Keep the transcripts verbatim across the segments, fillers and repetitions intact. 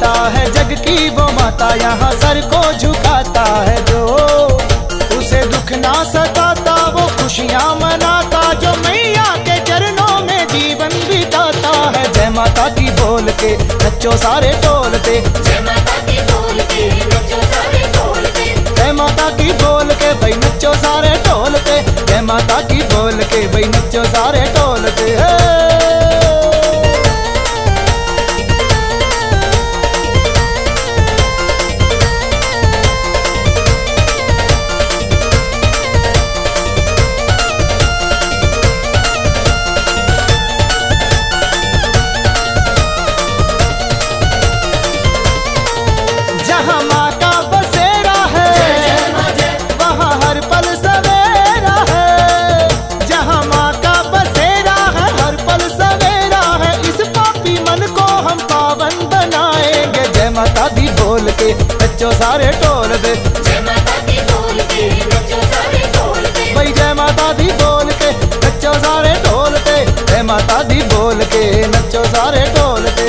माता है जग की वो माता, यहाँ सर को झुकाता है जो, उसे दुख ना सताता वो खुशियाँ मनाता, जो मैया के चरणों में जीवन बिताता है। जय माता की बोल के नचो सारे टोल पे, जय माता की बोल के नचो सारे ढोल पे, जय माता की बोल के भाई नचो सारे टोल पे, जय माता की बोल के भाई नचो सारे टोल पे। जहाँ माँ का बसेरा है वहाँ हर पल सवेरा है, जहाँ माँ का बसेरा है हर पल सवेरा है, इस पापी मन को हम पावन बनाएंगे। जय माता दी बोल के नचो सारे टोल पे, जय माता की बोल के नचो सारे ढोल पे, भाई जय माता दी बोल के नचो सारे टोल पे, जय माता दी बोल के नचो सारे टोल पे।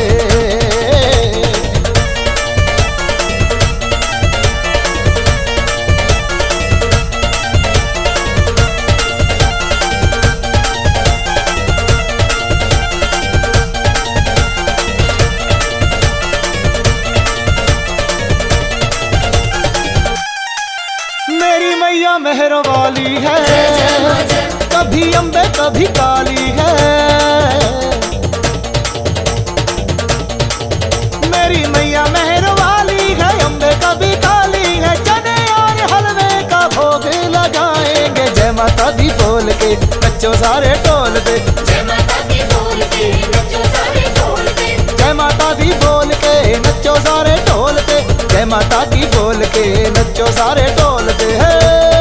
मेरी मैया मेहर वाली है, कभी अम्बे कभी काली है, मेरी मैया मेहर वाली है, अम्बे कभी काली है, चने और हलवे का भोग लगाएंगे। जय माता दी बोल के नचो सारे टोल पे, जय माता की बोल के नचो सारे ढोल पे, जय माता दी बोल के नचो सारे टोल पे, जय माता की बोल के नचो सारे टोल पे है।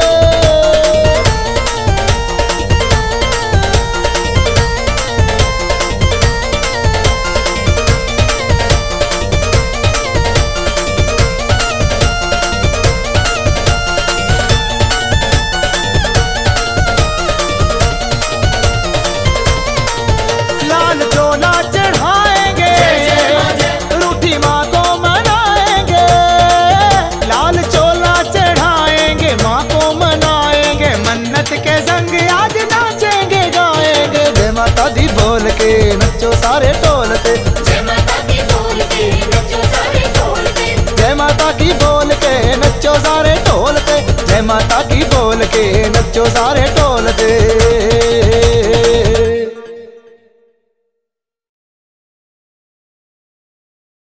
लाल चोला चढ़ाएंगे, रूठी माँ को मनाएंगे, लाल चोला चढ़ाएंगे माँ को मनाएंगे, मन्नत के संग आज